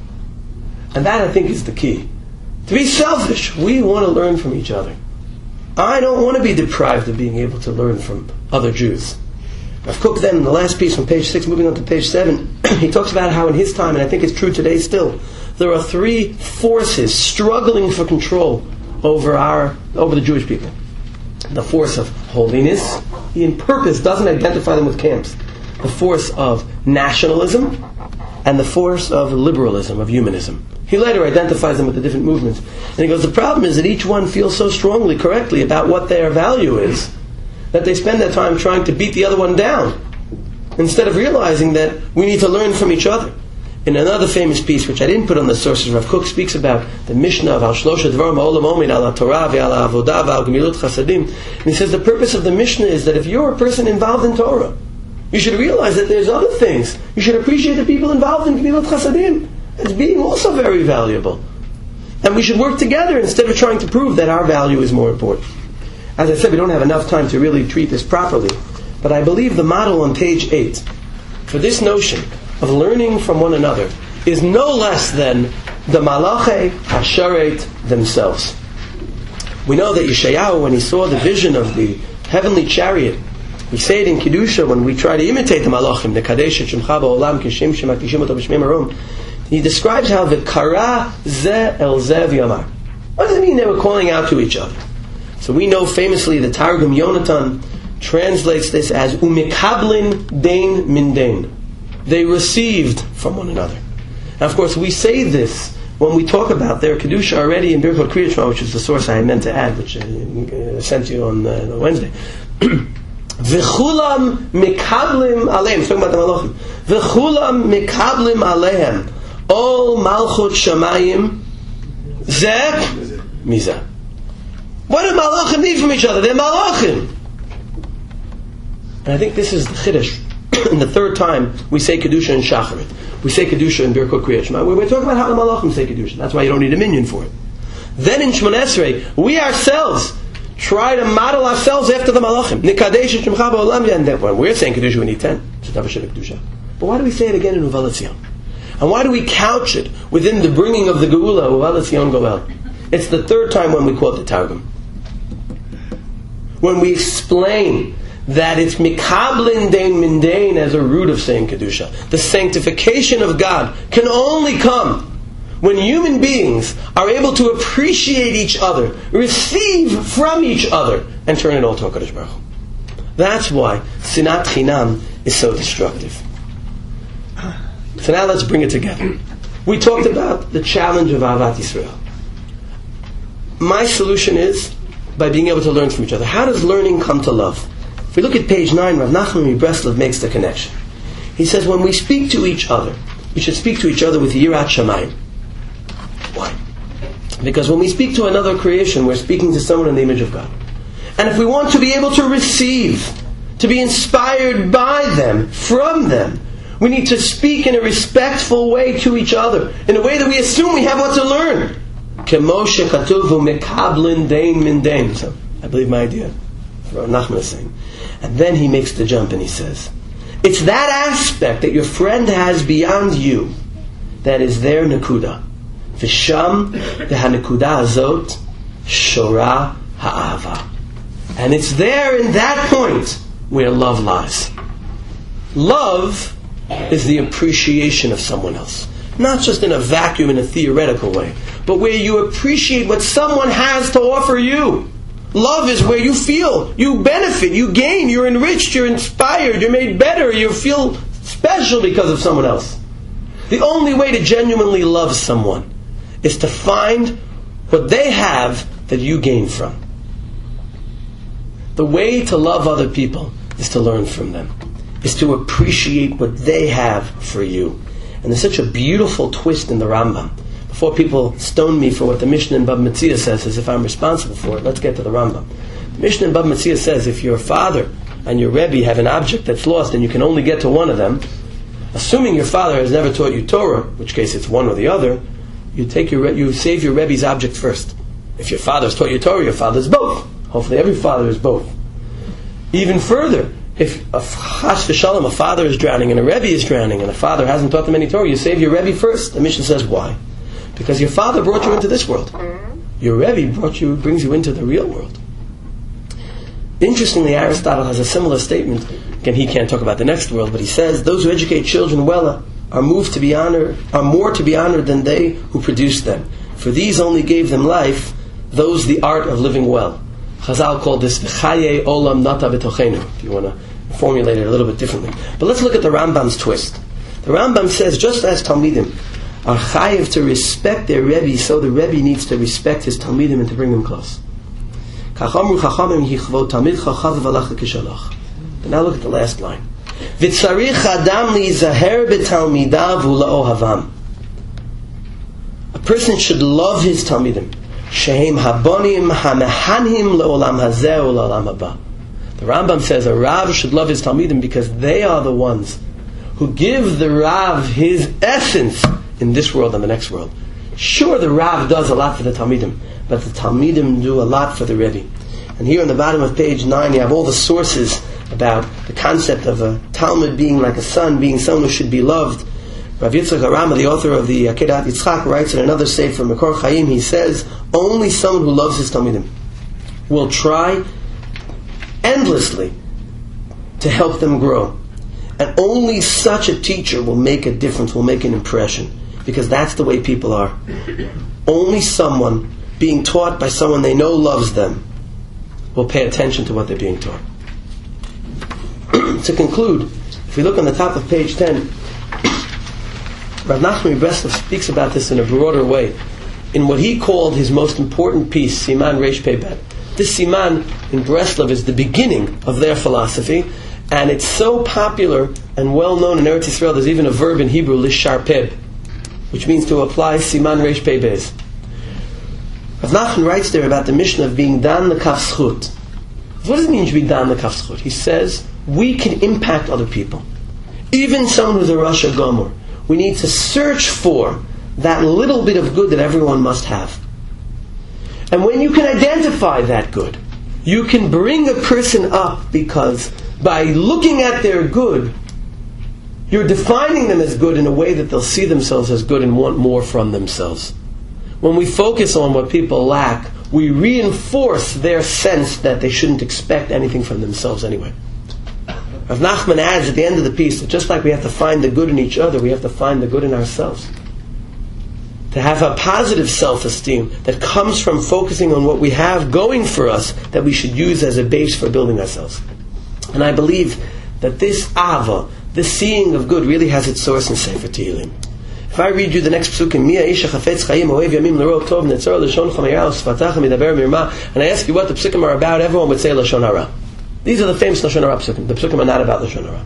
And that, I think, is the key. To be selfish, we want to learn from each other. I don't want to be deprived of being able to learn from other Jews. Rav Kook then, in the last piece from page 6, moving on to page 7, he talks about how in his time, and I think it's true today still, there are 3 forces struggling for control over the Jewish people. The force of holiness. He in purpose doesn't identify them with camps. The force of nationalism and the force of liberalism, of humanism. He later identifies them with the different movements. And he goes, the problem is that each one feels so strongly, correctly, about what their value is, that they spend their time trying to beat the other one down, instead of realizing that we need to learn from each other. In another famous piece, which I didn't put on the sources, Rav Kook speaks about the Mishnah of Al Shlosha Dvarim Ha'olam Omin Al Torah Ve'al Avodah Ve'al Gemilut Chasadim. And he says the purpose of the Mishnah is that if you're a person involved in Torah, you should realize that there's other things. You should appreciate the people involved in Gemilut Chasadim as being also very valuable. And we should work together instead of trying to prove that our value is more important. As I said, we don't have enough time to really treat this properly, but I believe the model on page 8 for this notion of learning from one another is no less than the Malachei HaSharet themselves. We know that Yeshayahu, when he saw the vision of the heavenly chariot, we say it in Kedusha when we try to imitate the Malachim, the Kadesh Shemcha Ba'olam Kishem Shemakdishim Oto B'Shmei Marom. He describes how the Kara Zeh El Zeh V'Yamar. What does it mean they were calling out to each other? So we know famously the Targum Yonatan translates this as Umikablin Dain Min Dain. They received from one another. And of course, we say this when we talk about their Kedusha already in Birchot Kriyat Shema, which is the source I meant to add, which I sent you on Wednesday. V'chulam mikablim aleim. It's talking about the Malachim. V'chulam mikablim aleim. Ol malchut shamayim zeh mizah. What do Malachim need from each other? They're Malachim. And I think this is the Chiddush. And the third time we say Kedusha in Shacharit. We say Kedusha in Birkot Kriyat Shema. We're talking about how the Malachim say Kedusha. That's why you don't need a minion for it. Then in Shemon Esrei, we ourselves try to model ourselves after the Malachim. Nikadesh Shemcha Ba'olam. And when we're saying Kedusha, we need 10. But why do we say it again in Uval Etzion? And why do we couch it within the bringing of the Geula, Uval Etzion Goel? It's the third time when we quote the Targum. When we explain that it's mikablin dain min dain as a root of saying Kedusha. The sanctification of God can only come when human beings are able to appreciate each other, receive from each other, and turn it all to HaKadosh Baruch Hu. That's why Sinat Chinam is so destructive. So now let's bring it together. We talked about the challenge of Ahavat Yisrael. My solution is by being able to learn from each other. How does learning come to love? If we look at page 9, Rav Nachman Breslov makes the connection. He says when we speak to each other, we should speak to each other with Yirat Shamayim. Why? Because when we speak to another creation, we're speaking to someone in the image of God. And if we want to be able to receive, to be inspired by them, from them, we need to speak in a respectful way to each other, in a way that we assume we have what to learn. Kemoshe Katuvu Mekablin Dain Min Dain. So I believe my idea. Rav Nachman is saying. And then he makes the jump and he says, it's that aspect that your friend has beyond you that is their Nakuda. V'sham v'hanekuda azot shora ha'ava. And it's there in that point where love lies. Love is the appreciation of someone else. Not just in a vacuum, in a theoretical way, but where you appreciate what someone has to offer you. Love is where you feel, you benefit, you gain, you're enriched, you're inspired, you're made better, you feel special because of someone else. The only way to genuinely love someone is to find what they have that you gain from. The way to love other people is to learn from them, is to appreciate what they have for you. And there's such a beautiful twist in the Rambam. Before people stone me for what the Mishnah in Bava Metzia says, as if I'm responsible for it, let's get to the Rambam. The Mishnah in Bava Metzia says if your father and your Rebbe have an object that's lost and you can only get to one of them, assuming your father has never taught you Torah, in which case it's one or the other, you save your Rebbe's object first. If your father has taught you Torah, your father's both. Hopefully every father is both. Even further, if chas v'shalom, a father is drowning and a Rebbe is drowning and a father hasn't taught them any Torah, you save your Rebbe first. The Mishnah says why? Because your father brought you into this world. Your Rebbe brings you into the real world. Interestingly, Aristotle has a similar statement. Again, he can't talk about the next world, but he says, those who educate children well are more to be honored than they who produced them. For these only gave them life, those the art of living well. Chazal called this v'chaye olam nata b'tochenu, if you want to formulate it a little bit differently. But let's look at the Rambam's twist. The Rambam says, just as Talmidim are chayiv to respect their Rebbe, so the Rebbe needs to respect his Talmidim and to bring them close. But now look at the last line. A person should love his Talmidim. The Rambam says a Rav should love his Talmidim because they are the ones who give the Rav his essence in this world and the next world. Sure, the Rav does a lot for the Talmidim, but the Talmidim do a lot for the Rebbe. And here on the bottom of page 9 you have all the sources about the concept of a Talmud being like a son, being someone who should be loved. Rav Yitzchak Arama, the author of the Akedat Yitzchak, writes in another sefer, Mekor Chaim, he says, only someone who loves his Talmidim will try endlessly to help them grow. And only such a teacher will make a difference, will make an impression. Because that's the way people are. Only someone being taught by someone they know loves them will pay attention to what they're being taught. To conclude, if we look on the top of page 10, Rav Nachman Breslov speaks about this in a broader way, in what he called his most important piece, Siman Reish Pei Bet. This Siman in Breslov is the beginning of their philosophy, and it's so popular and well known in Eretz Yisrael, there's even a verb in Hebrew, lisharpeb, which means to apply Siman Reish Pei Bez. Rav Nachman writes there about the mission of being Dan L'Kaf Zchut. What does it mean to be Dan L'Kaf Zchut? He says, we can impact other people. Even someone who's a Rasha Gomer. We need to search for that little bit of good that everyone must have. And when you can identify that good, you can bring a person up, because by looking at their good, you're defining them as good in a way that they'll see themselves as good and want more from themselves. When we focus on what people lack, we reinforce their sense that they shouldn't expect anything from themselves anyway. Rav Nachman adds at the end of the piece that just like we have to find the good in each other, we have to find the good in ourselves. To have a positive self-esteem that comes from focusing on what we have going for us, that we should use as a base for building ourselves. And I believe that this ava, this seeing of good, really has its source in Sefer Tehillim. If I read you the next psukim, Mia Isha Chafetz Chaim Ohev Yamim L'Ro Tov Netzor L'Shon Chamayah Usfatach Midaber Mirma, and I ask you what the psukim are about, everyone would say Lashon Hara. These are the famous Lashon Hara psukim. The psukim are not about Lashon Hara.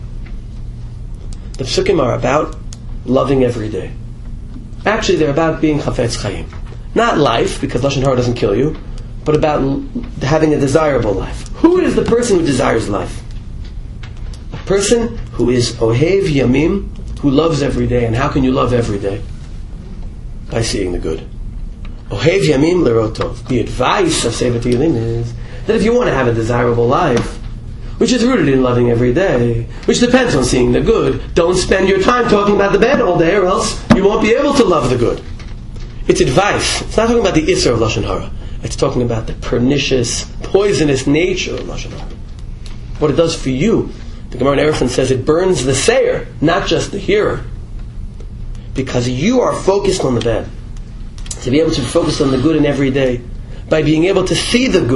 The psukim are about loving every day. Actually, they're about being Chafetz Chaim. Not life, because Lashon Hara doesn't kill you, but about having a desirable life. Who is the person who desires life? A person who is Ohev Yamim, who loves every day. And how can you love every day? By seeing the good. Ohev Yamim L'Ro Tov. The advice of Sefer Tehillim is that if you want to have a desirable life, which is rooted in loving every day, which depends on seeing the good, don't spend your time talking about the bad all day, or else you won't be able to love the good. It's advice. It's not talking about the Isser of Lashon Hara. It's talking about the pernicious, poisonous nature of Lashon Hara. What it does for you, the Gemara in Erechim says it burns the sayer, not just the hearer. Because you are focused on the bad. To be able to focus on the good in every day, by being able to see the good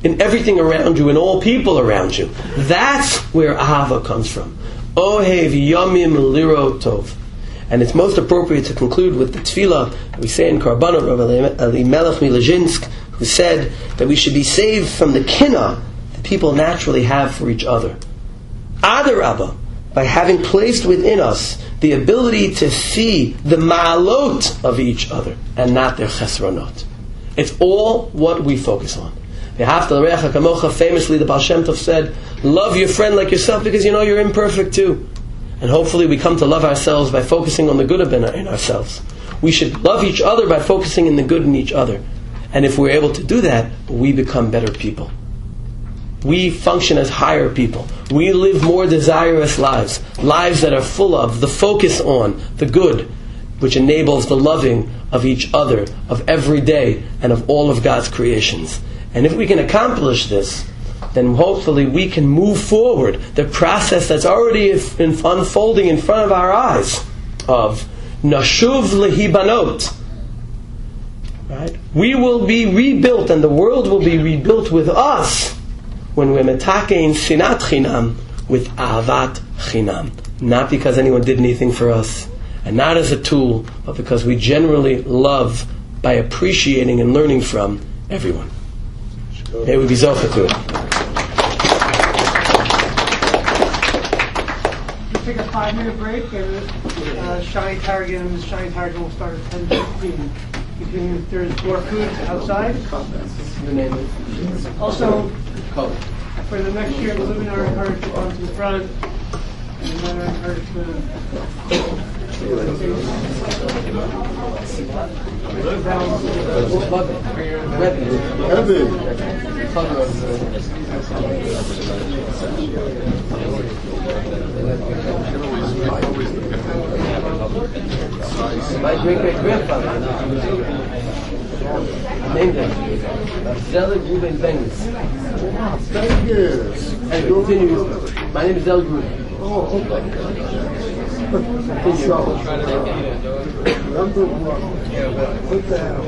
in everything around you, in all people around you. That's where ahava comes from. Ohev yamim liro tov. And it's most appropriate to conclude with the tefillah that we say in Karbanot, Rav Elimelech Milazhinsk, who said that we should be saved from the kinah that people naturally have for each other. Adarabba, by having placed within us the ability to see the ma'alot of each other and not their chesronot. It's all what we focus on. Famously, the Baal Shem Tov said, love your friend like yourself because you know you're imperfect too. And hopefully we come to love ourselves by focusing on the good in ourselves. We should love each other by focusing on the good in each other. And if we're able to do that, we become better people. We function as higher people. We live more desirous lives. Lives that are full of the focus on the good, which enables the loving of each other, of every day, and of all of God's creations. And if we can accomplish this, then hopefully we can move forward the process that's already unfolding in front of our eyes of Nashuv Lehibanot. Right? We will be rebuilt and the world will be rebuilt with us when we're metakein sinat chinam with avat chinam. Not because anyone did anything for us and not as a tool, but because we generally love by appreciating and learning from everyone. May we be zocher to it. Take a 5-minute break, and Shani Targum will start at 10:15. There's more food outside. Also, for the next year, the women are encouraged to come to the front, and the men are encouraged to My great-great-grandfather named him Zelig Ruben Bengus. And continues. My name is Zelig Ruben. Oh, okay. Number one. Put down.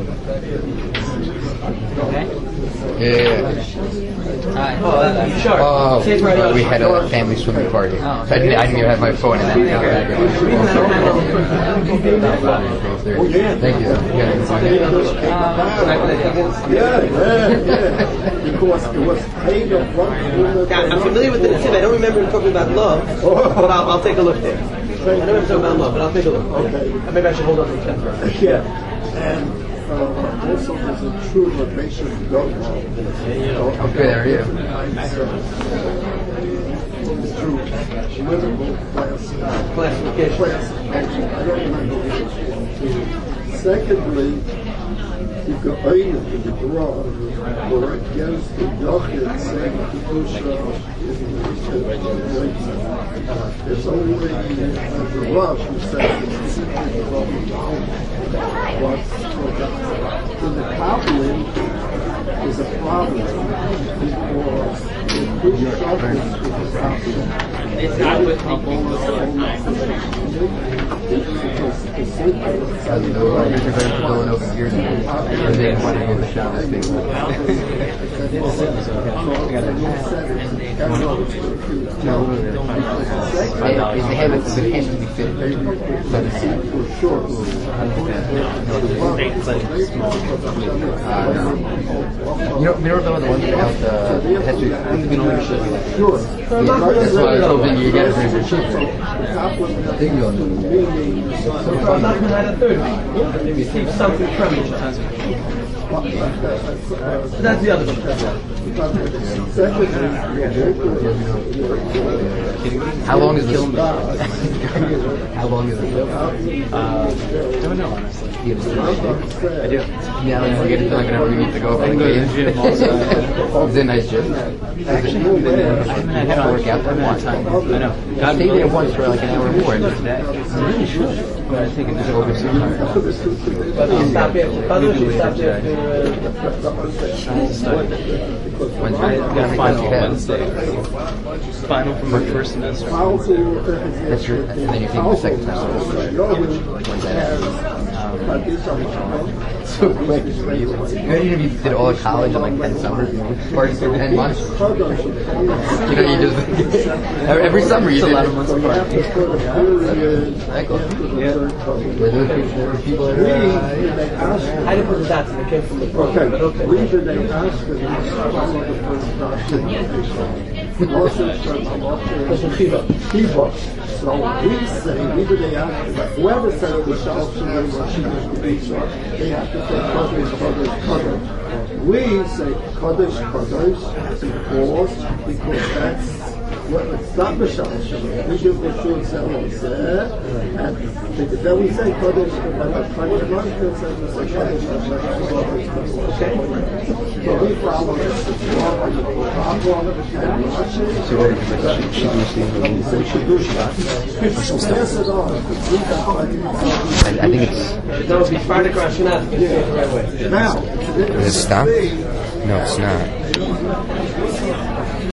Yeah. Sure. Oh, we had a family swimming party. So I didn't even have my phone in that. Thank you. Yeah. Because it was paid of one. I'm familiar with the Nitziv. I don't remember him talking about love, but I'll take a look there. I don't remember talking about love, but I'll take a look. Okay. Maybe I should hold on to the tent first. Yeah. And also there's a true relation to God. Okay, there are you. True political Classification. I don't remember. Secondly, you go in the garage or against the docket saying to do so. It's only a garage who says so the coupling is a problem because the shopping is a problem. It's not with people. You never know the one about the history. Sure. That's why I was hoping you guys were cheaper. I'm not going to add a third. Receive something from each other. That's the other one. How long is this? How long is it? Don't know, honestly. You have a I do. Yeah, when you get it done, I'm going to need to go. I can go to the gym also. It's a nice gym. Actually, I had to work out that one time. I know. God, stay there once for like an hour more. I'm really sure. But I think it's But you stop after Kaddish, you stop after... I got final Wednesday. Final from my first semester. That's your, and then you take the second semester. So quick. You did all of college in like 10 summers, parties for 10 months. You just every summer you did. A lot of months apart. People are, I didn't put the dots in, it came from the program, but okay. Reason they ask is also Kiva. So we say, reason they ask, whoever says the Shal Shalom they have to say Kodesh. We say Kodesh because that's it's not the Shal Shalom. We do the Shul Shalom, and then we say Kodesh. Okay. So we follow it. I think it's. That would be Friday Rosh Hashanah, if you say it the right way. Now, Does it stop? No, it's not.